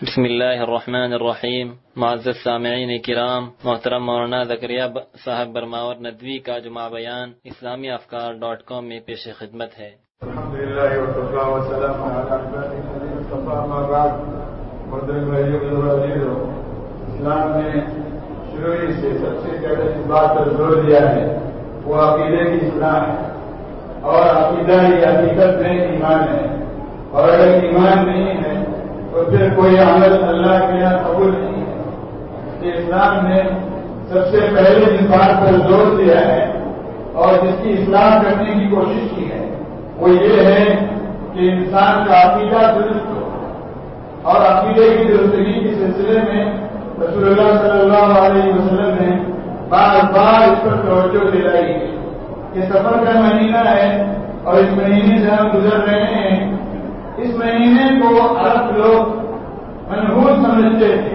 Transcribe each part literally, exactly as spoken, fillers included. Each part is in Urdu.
بسم اللہ الرحمن الرحیم۔ معزز سامعین کرام، محترم مولانا زکریا صاحب برماور ندوی کا جمعہ بیان اسلامی افکار ڈاٹ کام میں پیش خدمت ہے۔ الحمدللہ والصلاۃ والسلام علی رسول اللہ۔ محترم بھائیو اور اسلام نے شروع سے سب سے پہلے اس بات پر زور دیا ہے وہ عقیدے کی اصلاح ہے، اور عقیدہ ہی حقیقت میں ایمان ہے، اور اگر ایمان نہیں ہے تو پھر کوئی عمل اللہ کے یہاں قبول نہیں ہے۔ کہ اسلام نے سب سے پہلے جس بات پر زور دیا ہے اور جس کی اصلاح کرنے کی کوشش کی ہے وہ یہ ہے کہ انسان کا عقیدہ درست ہو، اور عقیدے کی درستگی کے سلسلے میں رسول اللہ صلی اللہ علیہ وسلم نے بار بار اس پر توجہ دلائی ہے کہ سفر کا مہینہ ہے اور اس مہینے سے ہم گزر رہے ہیں۔ اس مہینے کو عرب لوگ منحوس سمجھتے تھے،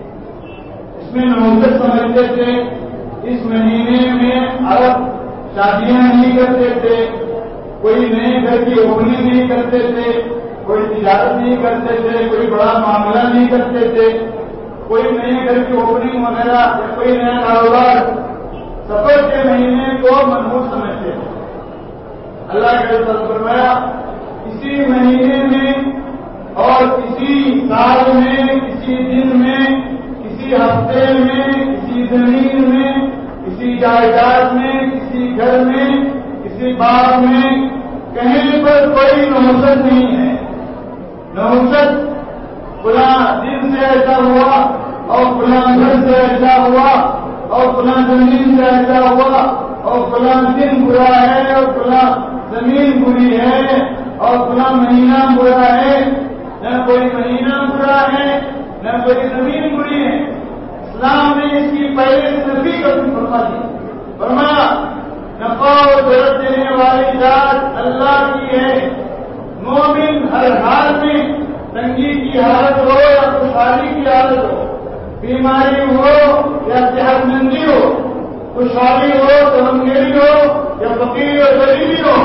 اس میں نحوست سمجھتے تھے۔ اس مہینے میں عرب شادیاں نہیں کرتے تھے، کوئی نئے گھر کی اوپننگ نہیں کرتے تھے، کوئی تجارت نہیں کرتے تھے، کوئی بڑا معاملہ نہیں کرتے تھے، کوئی نئے گھر کی اوپننگ وغیرہ یا کوئی نیا کاروبار۔ سفر کے مہینے کو منحوس سمجھتے تھے۔ اللہ کے رسول فرمایا کسی مہینے میں اور کسی سال میں، کسی دن میں، کسی ہفتے میں، کسی زمین میں، کسی جائیداد میں، کسی گھر میں، کسی باغ میں کہیں پر کوئی نحوست نہیں ہے۔ نحوست فلاں دن سے ایسا ہوا اور فلاں گھر سے ایسا ہوا اور فلاں زمین سے ایسا ہوا اور فلاں دن برا ہے اور فلاں زمین بری ہے اور فلاں مہینہ برا ہے۔ نہ کوئی مہینہ برا ہے نہ کوئی زمین بری ہے۔ اسلام نے اس کی پہلے سے نفی کر فرما دی، فرمایا نفع و ضرورت دینے والی ذات اللہ کی ہے۔ مومن ہر حال میں تنگی کی حالت ہو یا خوشحالی کی حالت ہو، بیماری ہو یا صحت مندی ہو، خوشحالی ہو تمنگیری ہو یا فقیری اور غریبی ہو،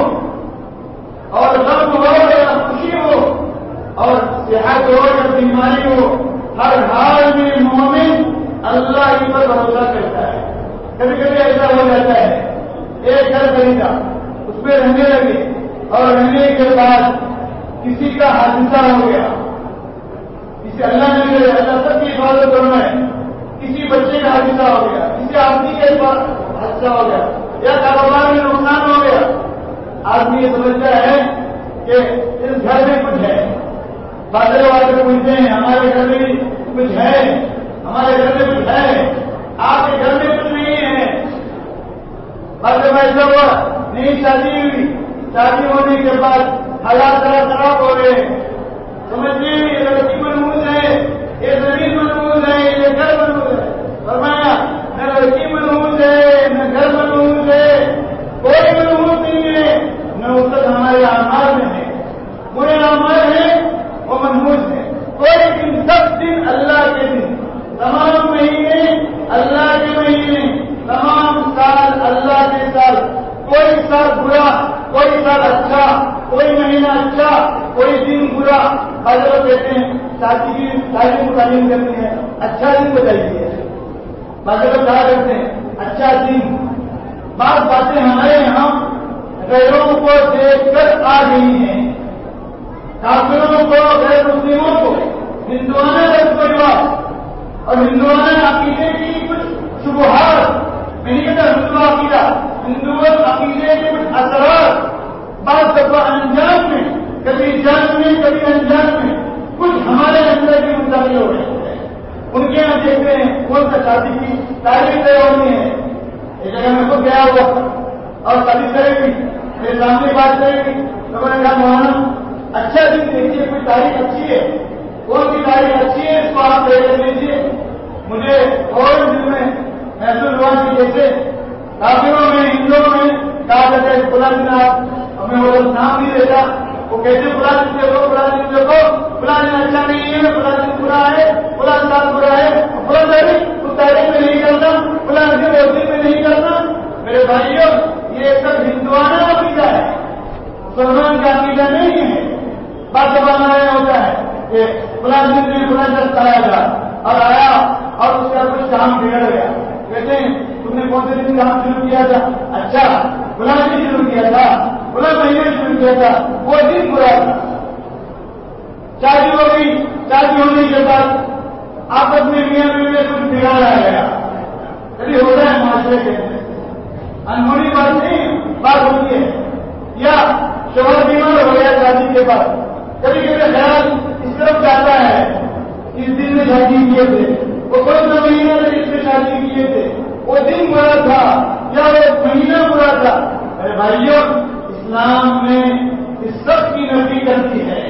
اور غم ہو یا خوشی ہو، اور صحت ہو یا بیماری ہو، ہر حال میں مومن اللہ ہی پر بھروسہ کرتا ہے۔ کبھی کبھی ایسا ہو جاتا ہے ایک گھر خریدا، اس میں رہنے لگے اور رہنے کے بعد کسی کا حادثہ ہو گیا، کسی اللہ نے اللہ سب کی حفاظت کرنا ہے، کسی بچے کا حادثہ ہو گیا، کسی آدمی کا حادثہ ہو گیا یا کاروبار میں نقصان ہو گیا۔ آدمی یہ سمجھتا ہے کہ اس گھر میں کچھ ہے، بادل والے پوچھتے ہیں ہمارے گھر میں کچھ ہے، ہمارے گھر میں کچھ ہے، آپ کے گھر میں کچھ نہیں ہے۔ بادل ایسا ہوا نہیں، شادی ہوئی، شادی ہونے کے بعد حالات ذرا خراب ہو گئے، سمجھیے یہ لڑکی منحوس ہے، یہ زمین منحوس ہے، یہ گھر منحوس ہے۔ فرمایا نہ لڑکی منحوس ہے نہ گھر منحوس ہے، کوئی منحوس نہیں ہے۔ نحوست ہمارے اعمال میں ہے، برے اعمال ہیں وہ منحوس ہے۔ کوئی دن سب دن اللہ کے دن، تمام مہینے اللہ کے مہینے، تمام سال اللہ کے سال، کوئی سال برا کوئی سال اچھا، کوئی مہینہ اچھا کوئی دن برا۔ حضرت کہتے ہیں شادی کی تعلیم کو تعلیم کرنی ہے، اچھا دن بتائیے۔ حضرت کہا کرتے ہیں اچھا دن۔ بعض باتیں ہمارے یہاں غیروں کو دیکھ کر آ رہی ہیں، کافروں کو، غیر مسلموں کو ہندوانہ رسم و رواج اور ہندوانہ عقیدے کی کچھ شبہات، میں نہیں کہتا ہندو عقیدہ، ہندو عقیدے کے کچھ اثرات بعض دفعہ انجام میں، کبھی جان میں کبھی انجام میں کچھ ہمارے اندر کی منتقل ہو رہے ہیں۔ ان کے یہاں دیکھتے ہیں کون سا شادی کی تاریخ طے ہونی ہے، ایک جگہ میں خود گیا ہوا اور شادی کرے گی، میرے سامنے بات کرے گی تو میں نے کہا مولانا اچھا دن دیکھیے، کوئی تاریخ اچھی ہے، کون سی تاریخ اچھی ہے اس کو آپ طے کر لیجیے۔ مجھے اور دن میں محسوس ہوا کہ جیسے کافروں میں ہندوؤں میں کہا جاتا ہے فلاں دن آپ ہمیں وہ نام نہیں دیتا، وہ کہتے فلاں دن دیکھو فلاں دن دیکھو، فلاں دن اچھا نہیں ہے، فلاں دن برا ہے، فلاں سال برا ہے، فلاں تاریخ اس تاریخ میں نہیں کرنا، فلاں دن اس دن میں نہیں کرنا۔ میرے بھائیوں یہ سب ہندوانہ عقیدہ ہے، مسلمان کا عقیدہ نہیں ہے۔ بات زبان میں ہوتا ہے کہ فلاں دن میں فلاں شخص آیا گا اور آیا اور اس کا کچھ کام بگڑ گیا. کہتے ہیں تم نے کون سے دن کام شروع کیا تھا؟ اچھا فلاں دن شروع کیا تھا, فلاں مہینے شروع کیا تھا, وہ دن برا تھا. شادی ہو گئی, شادی ہونے کے بعد آپس میں میاں بیوی میں کچھ بگاڑا گیا. کبھی ہوتا ہے معاشرے کے انہونی بات نہیں بات ہوتی ہے. یا شوہر بیمار ہو گیا شادی کے بعد, کبھی کبھی خیال اس طرف جاتا ہے اس دن میں شادی کیے تھے, وہ کون سا مہینہ میں اس میں شادی کیے تھے, وہ دن برا تھا یا وہ مہینہ برا تھا. ارے بھائیوں, اسلام میں اس سب کی نفی کرتی ہے.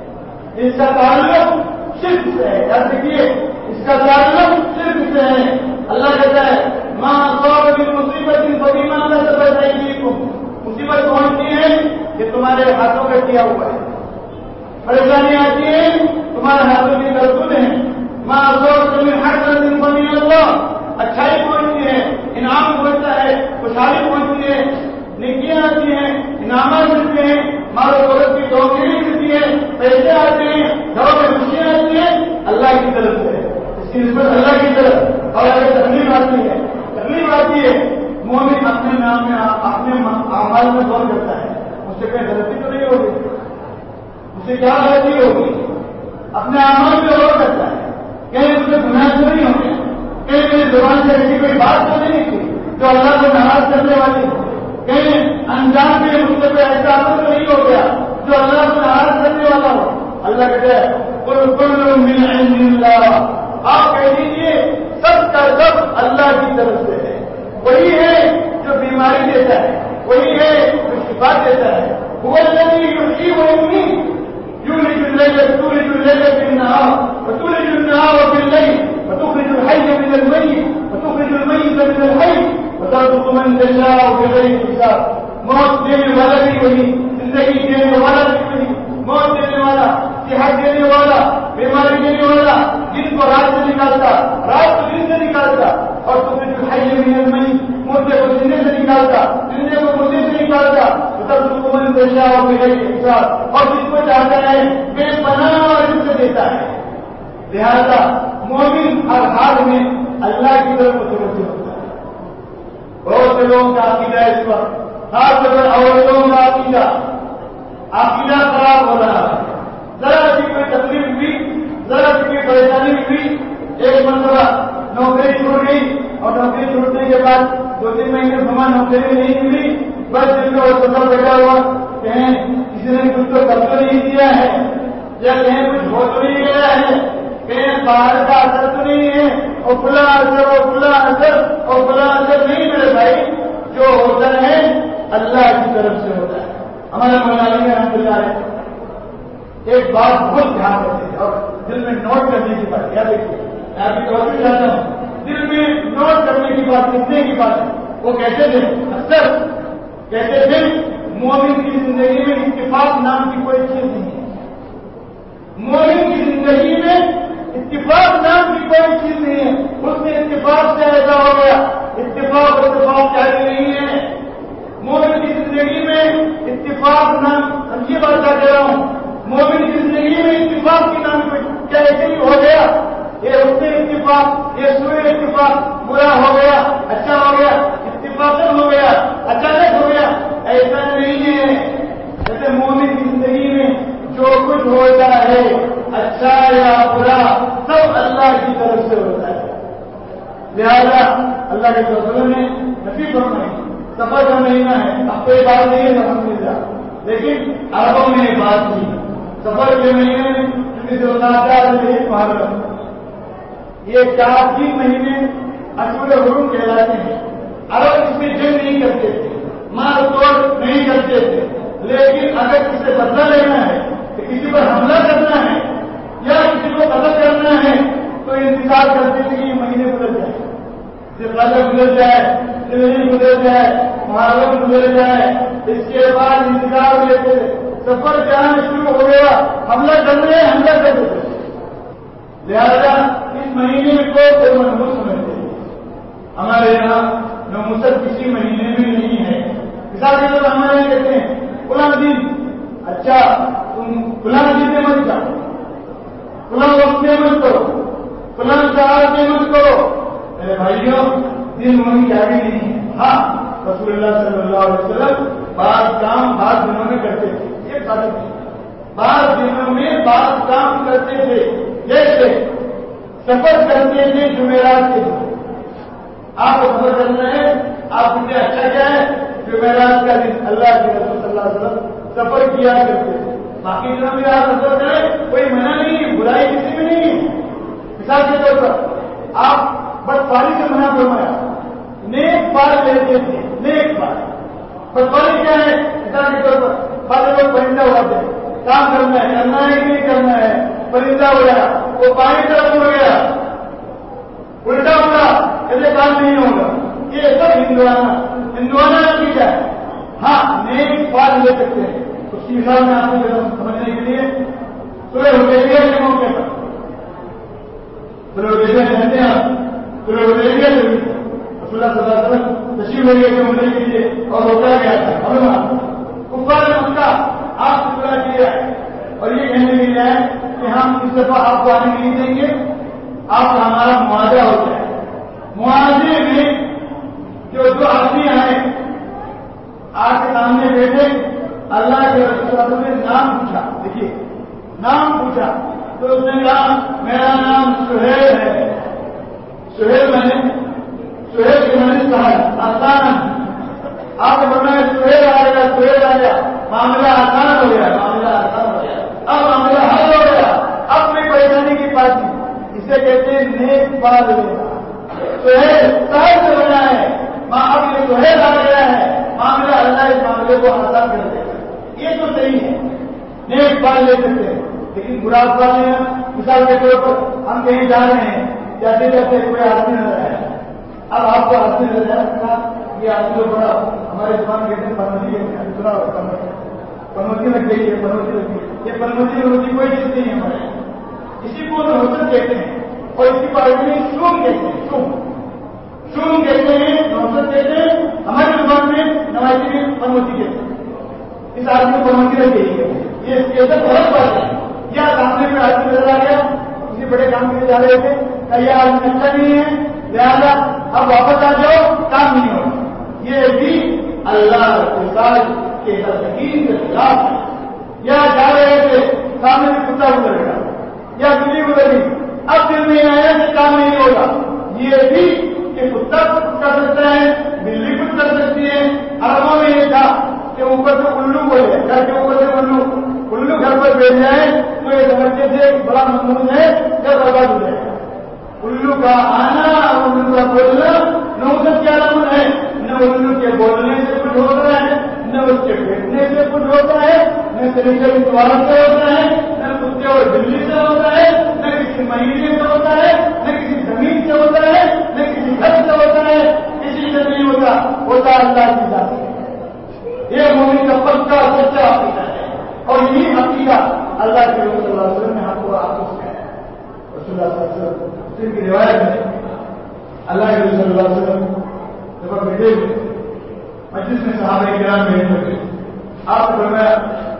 اس کا تعلق شرک سے ہے. یاد رکھیے, اس کا تعلق شرک سے ہے. اللہ کہتا ہے ماں اصاب من مصیبت فبما کسبت ایدیکم, مصیبت پہنچتی ہے کہ تمہارے ہاتھوں کا کیا ہوا ہے. پریشانی آتی ہے تمہارے ہاتھوں کی کرتوت ہیں. ماں اصاب من حسنۃ فمن اللہ, اچھائی پہنچتی ہے, انعام پہنچتا ہے, خوشحالی پہنچتی ہے, نیکیاں آتی ہیں, انعامات ملتے ہیں, مال و دولت کی توفیق ملتی ہے, پیسے آتے ہیں, گھروں میں خوشیاں آتی ہیں, اللہ کی طرف سے, اس کی نسبت اللہ کی طرف. اور اگر تکلیف آتی ہے تکلیف آتی ہے مومن اپنے نام میں اپنے اعمال میں غور کرتا ہے, اس سے کوئی غلطی تو نہیں ہوگی, اس سے کیا غلطی ہوگی, اپنے اعمال میں غور کرتا ہے, کہیں اس سے گناہ تو نہیں ہوگا, کہیں میری زبان سے ایسی کوئی بات تو نہیں تھی جو اللہ کو ناراض کرنے والی ہو, کہیں انجام میں مجھ سے کوئی ایسا عمل تو نہیں ہو گیا جو اللہ کو ناراض کرنے والا ہو. اللہ کہتے ہیں قل کل من عند اللہ, آپ کہہ دیجیے سب کا سب اللہ کی طرف سے ہے. وہی ہے جو بیماری دیتا ہے, وہی ہے جو شفا دیتا ہے. وہ الذی یحیی و یمیت, یولج الليل تولج الليل في النهار وتولج النهار في الليل وتخرج الحي من الميت وتخرج الميت من الحي وترزق من تشاء بغير حساب. موت دینے والا بھی وہی, زندگی دینے والا بھی وہی, موت دینے والا, صحت دینے والا, بیماری دینے والا, دن کو رات سے نکالتا, رات کو دن سے نکالتا, اور تخرج الحي من الميت, مردے کو زندے سے نکالتا, زندے کو مردے سے نکالتا, وترزق من تشاء بغير حساب, اور جس کو چاہتا ہے بے پناہ اور رزق دیتا ہے. لہذا مومن ہر حال میں اللہ کی طرف متوجہ ہوتا ہے. بہت سے لوگوں کا عقیدہ اس وقت, خاص طور پر عورتوں کا عقیدہ عقیدہ خراب ہو رہا ہے. ذرا سی کوئی تکلیف ہوئی, ذرا سی کوئی پریشانی ہوئی, ایک مرتبہ نوکری چھوٹ گئی, اور نوکری چھوٹنے کے بعد دو تین مہینے سما نوکری نہیں ملی, بس دن کا وہ سفر بیٹھا ہوا, کہیں کسی نے کچھ تو کر تو نہیں دیا ہے, یا کہیں کچھ ہو تو نہیں گیا ہے, کہیں باہر کا اثر تو نہیں ہے, اور کھلا اثر اور کھلا اثر اور کھلا اثر نہیں. میرے بھائی, جو ہوتا ہے اللہ کی طرف سے ہوتا ہے. ہمارے مولانا رحمۃ اللہ علیہ ایک بات بہت دھیان رکھتے ہیں اور دل میں نوٹ کرنے کی بات, کیا دیکھیے میں آپ کی توجہ چاہتا ہوں, دل میں نوٹ کرنے کی بات, لکھنے کی بات. وہ کہتے تھے اکثر کہتے تھے مومن کی زندگی میں اتفاق نام کی کوئی چیز نہیں ہے. مومن کی زندگی میں اتفاق نام کی کوئی چیز نہیں ہے. اس میں اتفاق سے ایسا ہو گیا, اتفاق اتفاق جاری نہیں ہے. مومن کی زندگی میں اتفاق نام, سمجھیے بات کیا کہہ رہا ہوں, مومن کی زندگی میں اتفاق کی نام کیا ایسے ہی ہو گیا, یہ اس میں اتفاق, یہ سورج اتفاق, برا ہو گیا اچھا ہو گیا, اتفاق ہو گیا اچانک ہو گیا, ایسا نہیں ہے. جیسے مومن کی زندگی میں جو کچھ ہوتا ہے اچھا یا برا سب اللہ کی طرف سے ہوتا ہے. لہذا اللہ کے رسول نے نصیب فرمائی, سفر کا مہینہ ہے, اب کوئی بات نہیں ہے الحمدللہ, لیکن عربوں میں یہ بات تھی سفر کے مہینے میں, کیونکہ جو محرم, یہ چار تین مہینے اشور حرم کہلاتے ہیں. عرب اس میں جنگ نہیں کرتے تھے, مار توڑ نہیں کرتے تھے, لیکن اگر کسی سے بدلہ لینا ہے, کسی پر حملہ کرنا ہے یا کسی کو قتل کرنا ہے تو انتظار کرتے تھے کہ یہ مہینے گزر جائے, ذوالقعدہ گزر جائے, ذوالحجہ گزر جائے, محرم گزر جائے, اس کے بعد انتظار لیتے تھے. سفر جانا شروع ہو گیا, حملہ کرنے حملہ کر دیتے. لہذا اس مہینے کو کوئی منحوس سمجھتے ہیں. ہمارے یہاں نومسد کسی مہینے میں نہیں ہے. مثال کے طور پر ہمارے یہاں کہتے ہیں فلاں دن, اچھا تم فلاں دن میں مت جاؤ, فلاں وقت میں مت کرو، فلاں ساعت میں مت کرو. میرے بھائیوں دن ہونے کی آگے نہیں ہے. ہاں رسول اللہ صلی اللہ علیہ وسلم بعض کام بعض دنوں میں کرتے تھے. یہ ثابت ہے. بعض دنوں میں بعض کام کرتے تھے، جیسے سفر کرتے تھے جمعرات کے دن. آپ کو سفر کرنا ہے، آپ مجھے اچھا کیا ہے جمعرات کا دن اللہ کے رسول صلی اللہ علیہ وسلم سفر کیا کرتے تھے. باقی دنوں میں آپ سفر کریں کوئی منع نہیں ہے، برائی کسی میں نہیں ہے. مثال کے طور پر آپ بدفاری سے منع فرمایا، نیک بار لیتے تھے. نیک بار بدفاری کیا ہے؟ مثال کے طور پر بعض لوگ پرندہ اڑاتے ہیں، کام کرنا ہے کرنا ہے کہ نہیں کرنا ہے، پرندہ اڑایا وہ پانی طرف اڑ گیا، الٹا اڑا، ایسے کام نہیں ہوگا. یہ سب ہندوانہ ہندوانہ نتیجہ ہے. ہاں نیک بار لے سکتے ہیں. اس کی مثال میں آپ کو سمجھنے کے لیے سورہ حدیبیہ کے موقع پر سورہ حدیبیہ جانتے ہیں آپ، سورہ حدیبیہ سے رسول اللہ صلی اللہ علیہ وسلم تشریف لے گئے عمرے کے لیے اور روکا گیا تھا. علماء کفار مکہ آپ سے پورا کیا ہے اور یہ کہنے کے لیے ہے کہ ہم اس دفعہ آپ کو آنے نہیں دیں گے، آپ کا ہمارا معاہدہ ہو جائے. معاہدے میں جو دو آدمی آئے آپ کے سامنے بیٹھے، اللہ کے رسول نے نام پوچھا. دیکھیے نام پوچھا تو اس نے کہا میرا نام سہیل ہے. سہیل میں نے سہیل کے میں نے سہل آسان. آپ نے بتایا سہیل آئے گا، سہیل آ گیا، معاملہ آسان ہو گیا، معاملہ آسان ہو گیا، اب معاملہ حل ہو گیا، اب کوئی پریشانی کی بات نہیں. اسے کہتے ہیں نیک بات لینا. سہیل سہل سے بنا ہے، اب یہ سہیل آ گیا ہے، معاملہ اللہ اس معاملے کو آسان کر دے گا. یہ تو صحیح ہے، نیک بات لے سکتے ہیں. لیکن برا بات نہیں ہے. مثال کے طور پر ہم کہیں جا رہے ہیں، جاتے جاتے کوئی آدمی نظر آیا. اب آپ کو آدمی نظر آیا، یہ آدمی جو بڑا ہمارے زبان کہتے ہیں پرمتی ہے، سنا پرمتی لگ گئی ہے، پرمتی لگ گئی. یہ پرمتی روٹی کوئی چیز نہیں ہے ہمارے. اسی کو نوسط کہتے ہیں اور اسی پارٹی میں شوم کہتے ہیں. شوم شوم کہتے ہیں، نوسط کہتے ہیں. ہماری زبان میں نوازی میں پرمتی کہتے ہیں. اس آدمی کو پرمتی لگ گئی ہے، یہ کیسے غلط بات ہے. یا سامنے میں آدمی نظر آ گیا، کسی بڑے کام کے لیے جا رہے تھے، کہ یہ آدمی اچھا نہیں ہے لہٰذا اب واپس آ جاؤ، کام نہیں ہوگا. یہ بھی اللہ کے تقسیم کے خلاف ہے. یا جا رہے تھے سامنے میں کتا گزر گیا یا بلی گزر گئی، اب دل میں آیا کہ کام نہیں ہوگا. یہ بھی کہ کتا کچھ کر سکتا ہے، بلی کچھ کر سکتی ہے. عربوں میں یہ تھا کہ اوپر سے الو بولے، گھر کے اوپر سے الو الو گھر پر بیٹھ جائے تو یہ سمجھتے تھے بڑا مضمون ہے یا برباد ہو جائے گا. الو کا آنا اور الو کا بولنا نوسط کیا رمن ہے. نہ الو کے بولنے سے کچھ ہوتا ہے، نہ اس کے بیٹھنے سے کچھ ہوتا ہے، نہ طریقے کی دوار سے ہوتا ہے، نہ کتے اور بلی سے ہوتا ہے، نہ کسی مہینے سے ہوتا ہے، نہ کسی زمین سے ہوتا ہے، نہ کسی گھر سے ہوتا ہے. کسی سے نہیں ہوتا، ہوتا اللہ کی ذات سے. یہ مومن کا پکا سچا عقیدہ ہے اور یہی عقیدہ اللہ کے رسول صلی اللہ علیہ وسلم نے ہم کو آپ کو سکھایا. رسول اللہ صلی اللہ علیہ وسلم کی روایت میں اللہ کے رسول صلی اللہ علیہ وسلم جب بیٹھے ہوئے مجلس میں صحابہ کرام بیٹھے ہوئے، آپ نے فرمایا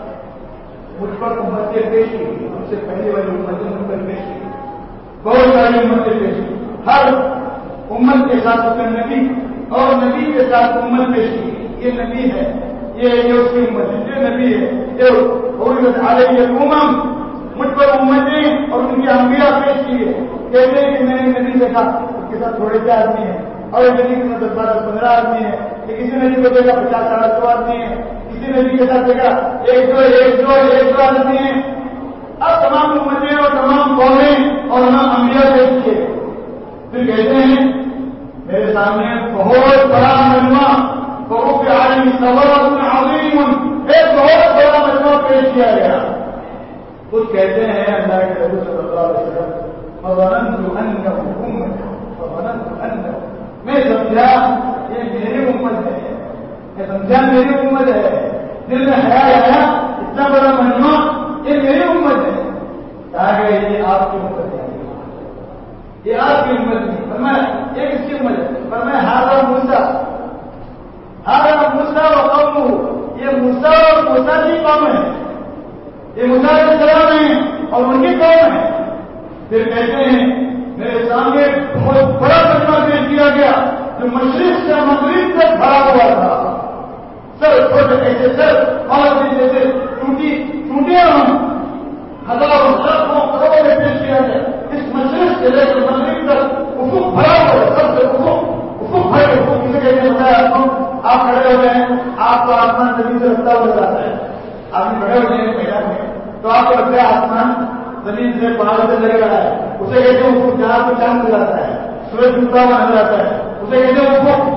مجھ پر امتیں پیش کی، ہم سے پہلے والی امتیں مجھ پر پیش کی، بہت ساری امتیں پیش کی. ہر امت کے ساتھ اس نے نبی اور نبی کے ساتھ امت پیش کی. یہ نبی ہے، یہ اس کی امت ہے، یہ نبی ہے. جو علیہ الامم مجھ پر امتیں اور ان کی انبیاء پیش کی ہے. کہتے ہیں کہ میں نے نبی دیکھا اس کے ساتھ تھوڑے سے آدمی ہیں، اور ایک نبی کے ساتھ دس بارہ پندرہ آدمی ہیں، کسی نبی کو دیکھا پچاس ساڑھے سو آدمی ہیں، کسی نبی کے ساتھ دیکھا ایک دو ایک دو ایک دو آدمی ہیں. اب تمام امتیں اور تمام قومیں اور تمام انبیاء پیش کیے. پھر کہتے ہیں میرے سامنے بہت بڑا مجموعہ بہت عالم سوال عظیم ایک بہت بڑا مجموعہ پیش کیا گیا. کچھ کہتے ہیں اللہ کے رسول صلی اللہ علیہ وسلم فظننت انه امه فظننت انه میں سمجھا یہ میری امت ہے، میں سمجھا میری امت ہے. دل میں خیال آیا اتنا بڑا مجموعہ یہ میری امت ہے. کہا گیا یہ آپ کی امت ہے، یہ آپ کی امت نہیں. فرمایا یہ کس کی امت ہے؟ فرمایا ہارا موسیٰ ہارا موسیٰ و قومہ، یہ موسیٰ اور موسیٰ کی قوم ہے، یہ موسیٰ علیہ السلام ہیں اور ان کی قوم ہے. پھر کہتے ہیں میرے سامنے بہت بڑا کلمہ پیش کیا گیا جو مشرق سے مغرب تک بھرا ہوا تھا، سر چھوٹے ایسے سر اور جیسے ٹوٹی ٹوٹے ہوں ہزاروں لاکھوں کروڑوں میں پیش کیا گیا. اس مشرق سے لے کر مغرب تک افق بھرا ہوا ہے، سب سے افق افق بھرے افق کسی کہتے ہیں بتایا آپ کھڑے ہو گئے ہیں، آپ کو آسمان زمین سے رکھتا ہوا نظر آتا ہے. آپ کھڑے ہو گئے ہیں میدان میں تو آپ کو لگتا ہے آسمان زمین سے پہاڑ سے لگ رہا ہے، اسے کہتے ہیں افق جہاں کو چاند نظر آتا ہے، سورج ڈوبتا ہوا نظر آتا ہے، اسے کہتے ہیں افق.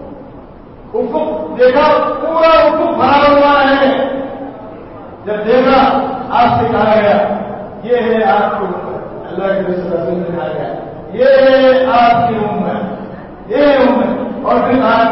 افق دیکھا پورا افق بھرا ہوا ہے. جب دیکھا آپ سے کہا گیا یہ ہے آپ کی عمر، اللہ کے رسول نے کہا گیا یہ ہے آپ کی عمر، یہ ہے عمر. اور پھر کہا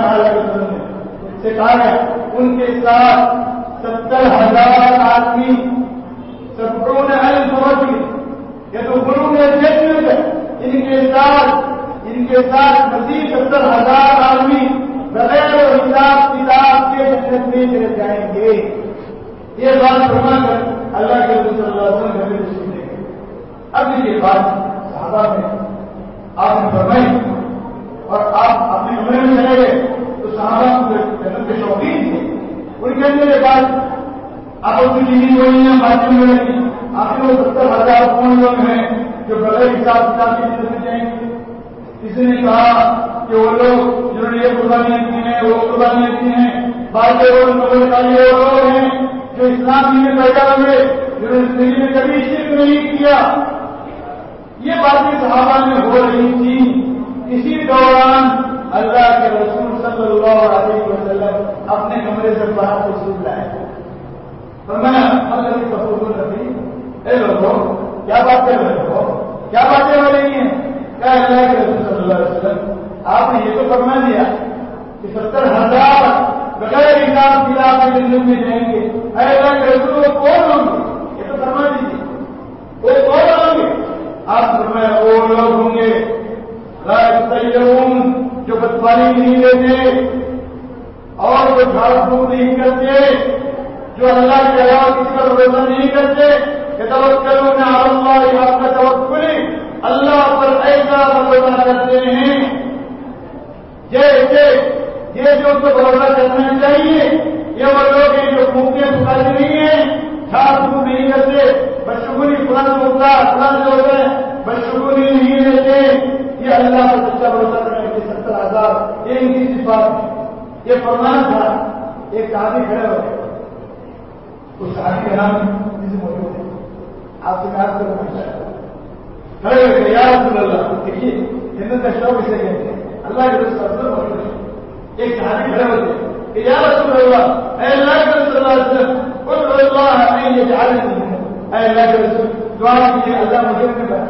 سے کہا گیا ان کے ساتھ ستر ہزار آدمی سترون الف رجل يدخلون الجنة، ان کے ساتھ ان کے ساتھ مزید ستر ہزار آدمی بغیر حساب کتاب کے جنت میں چلے جائیں گے. یہ بات فرما کر اللہ کے رسول صلی اللہ علیہ وسلم نے تشریف لے گئے. اب یہ بات صحابہ میں آپ نے فرمائی اور آپ اپنے کمرے میں چلے گئے تو صحابہ جنت کے شوقین تھے. ان کے اندر یہ بات آپ اپنی چیزیں ہوئی ہیں باتیں میں رہی آپ کے وہ ستر ہزار کون لوگ ہیں جو بغیر حساب کتاب کی جنت میں جائیں گے. کسی نے کہا کہ وہ لوگ جنہوں نے یہ قربانیاں کی ہیں وہ قربانیاں کی ہیں، باتیں وہ لوگ ہیں جو اسلام میں پیدا ہوئے جنہوں نے زندگی میں کبھی شرک نہیں کیا. یہ باتیں صحابہ میں ہو رہی تھی. اسی دوران اللہ کے رسول صلی اللہ علیہ وسلم اپنے کمرے سے باہر تشریف لائے. فرمایا اللہ کی تفضل ربی اے لوگوں کیا بات کر رہے ہو، کیا باتیں ہو رہی ہیں؟ کیا اللہ کے رسول صلی اللہ علیہ وسلم آپ نے یہ تو فرما دیا کہ ستر ہزار بغیر حساب کتاب کے جنت میں جائیں گے. اے اللہ کے رسول کون ہوں گے یہ تو فرما دیجیے، وہ کون ہوں گے؟ آپ فرمایا وہ لوگ ہوں گے لا یستیئون جو بدکاری نہیں لیتے اور جو جھاڑ پھونک نہیں کرتے، جو اللہ کے علاوہ کسی کا بھروسہ نہیں کرتے. یتوکلون علی اللہ حق توکل، اللہ پر ایسا بھروسہ کرتے ہیں جیسے یہ جو اس کو بھروسہ کرنا چاہیے. یہ وہ لوگ ہیں جو پھونکتے پکارتے نہیں ہیں، جھاڑ پھونک نہیں کرتے، بدشگونی فلاں ہوتا فلاں سے ہوتا ہے، بدشگونی نہیں لیتے. یہ اللہ پر سچا بھروسہ کرنے کے ستر ہزار یہ ان کی صفات ہے. یہ فرمان تھا. ایک صحابی کھڑے ہو گئے، اس صحابی کا نام کسی موجود ہے، آپ سے بات کرنا چاہتا کھڑے ہو گئے یا رسول اللہ. دیکھیے جنت کا شوق اسے کہتے ہیں. اللہ کے رسول صلی اللہ علیہ وسلم ایک صحابی کھڑے ہوتے کہ یا رسول اللہ اے اللہ کے رسول صلی اللہ علیہ وسلم قل اللہ ان یجعلنی منهم، اے اللہ کے رسول دعا کیجیے اللہ مجھے میں بنا.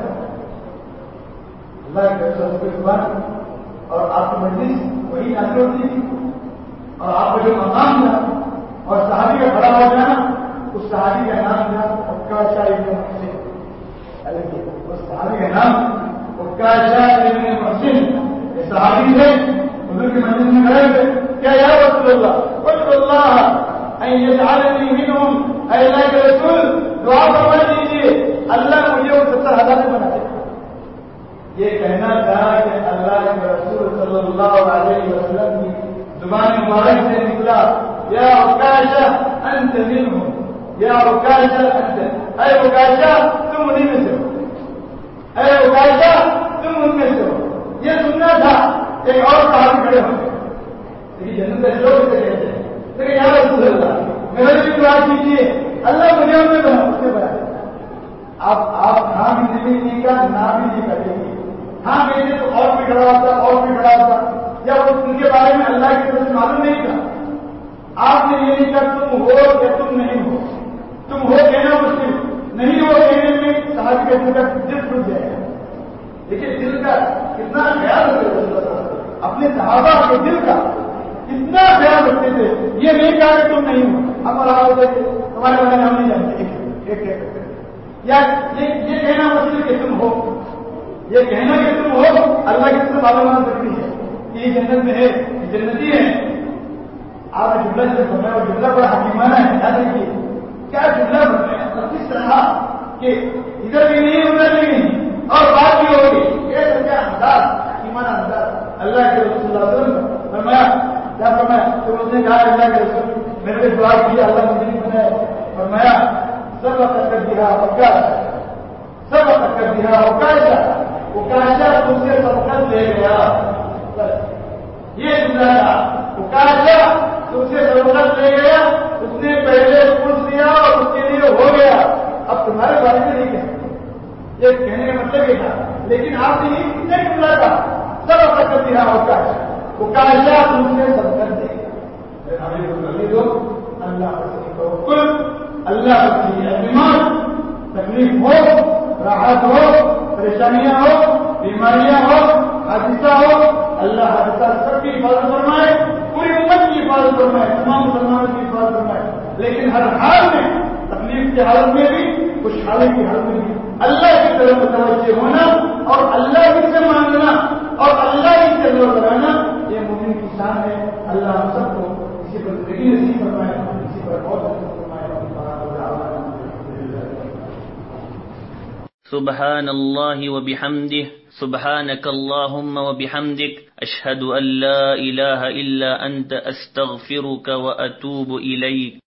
اللہ کے رسول کی زبان اور آپ کی مجلس وہی نازل ہوتی تھی اور آپ کا جو مقام تھا اور صحابی کا کھڑا ہو جانا، اس صحابی کا نام تھا عکاشہ ابن محسن. اس صحابی کا نام عکاشہ ابن محسن. یہ صحابی تھے حضور کی مجلس میں کھڑے تھے. کیا یا رسول اللہ قل اللہ ان یجعلنی منهم، اے اللہ کے رسول دعا فرما دیجیے اللہ مجھے وہ ستر ہزار میں بنا دے. یہ کہنا تھا کہ اللہ کے رسول صلی اللہ علیہ وسلم کی زبان مبارک سے نکلا یا عکاشہ انت منهم، یا عکاشہ انت، اے عکاشہ تم انہیں میں سے ہو، اے عکاشہ تم ان میں سے ہو. یہ سننا تھا. ایک اور صحابی کھڑے ہو گئے لیکن جنت کا شوق سے کہتے ہیں لیکن یا رسول اللہ میرے بھی دعا کیجیے اللہ مجھے ان میں بنا اس سے بنا. آپ آپ ہاں بھی نہیں نہیں کا نہ بھی نہیں کریں گے. ہاں میرے تو اور بھی کھڑا ہوتا اور بھی کھڑا ہوتا یا ان کے بارے میں اللہ کی طرف سے معلوم نہیں تھا. آپ نے یہ نہیں کہا تم ہو یا تم نہیں ہو. تم ہو کہنا مشکل نہیں ہو کہنے میں صحابی کے دل کا دل ٹوٹ جائے گا. دیکھیے دل کا کتنا خیال رکھتے تھے، اپنے صحابہ کے دل کا کتنا خیال رکھتے تھے. یہ نہیں کہا کہ تم نہیں ہو. ہم اور آپ ہوتے تھے ہمارے بارے میں ہم نہیں جانتے ایک کہہ سکتے یا یہ کہنا مشکل کہ تم ہو، یہ کہنا کہ تم ہو اللہ کی طرف معلومات رکھتی ہے کہ یہ جنت میں ہے، یہ جنتی ہے. آپ نے جملہ سے بنایا اور جملہ بڑا حکیمانہ ہے. یاد رکھیے کیا جملہ بنایا اور کس طرح کہ ادھر بھی نہیں ادھر بھی نہیں اور بات بھی ہوگی یہ سچا انداز ایمان انداز اللہ کے رسول صلی اللہ علیہ وسلم نے فرمایا کیا فرمایا تو اس نے کہا اللہ کے رسول میرے سے دعا کی اللہ مجھے نہیں بنایا فرمایا سب کر دیا وکا سب کر دیا وکاشا وکاشا تم سے سبقت لے گیا یہ جملہ تھا وکاشا تم سے سبقت لے گیا اس نے پہلے پوچھ لیا اور اس کے لیے ہو گیا اب تمہارے بارے میں نہیں کہتے یہ کہنے کا مطلب یہ تھا لیکن آپ نے یہ کتنے جملہ تھا سب کر دیا وکاشا وکاشا تم سے سبقت لے گیا اللہ توکل اللہ کی اعتماد تکلیف ہو راحت ہو پریشانیاں ہو بیماریاں ہو حادثہ ہو اللہ حادثہ سب کی حفاظت فرمائے پوری امت کی حفاظت فرمائے تمام مسلمانوں کی حفاظت فرمائے لیکن ہر حال میں تکلیف کی حالت میں بھی خوشحالی کی حالت میں بھی اللہ کی طرف متوجہ ہونا اور اللہ ہی سے مانگنا اور اللہ ہی سے اللہ کرانا یہ مومن کی شان ہے اللہ ہم سب کو اسی پر زندگی نصیب فرمائے اسی پر بہت سبحان اللہ وبحمدہ سبحانک اللہم وبحمدک اشہد ان لا الہ الا انت استغفرک واتوب الیک